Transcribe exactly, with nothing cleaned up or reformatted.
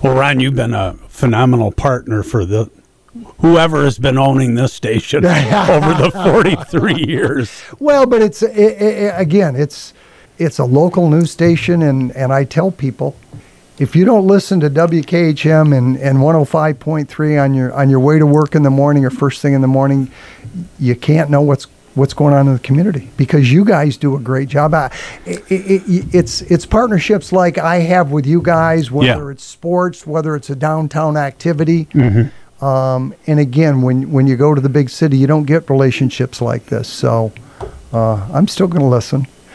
Well, Ron, you've been a phenomenal partner for the whoever has been owning this station over the forty-three years. Well, but it's it, it, again, it's it's a local news station, and, and I tell people, if you don't listen to W K H M and, and one oh five point three on your on your way to work in the morning or first thing in the morning, you can't know what's what's going on in the community, because you guys do a great job. I, it, it, it's it's partnerships like I have with you guys, whether Yeah. it's sports, whether it's a downtown activity. Mm-hmm. Um, and again, when when you go to the big city, you don't get relationships like this. So uh, I'm still going to listen.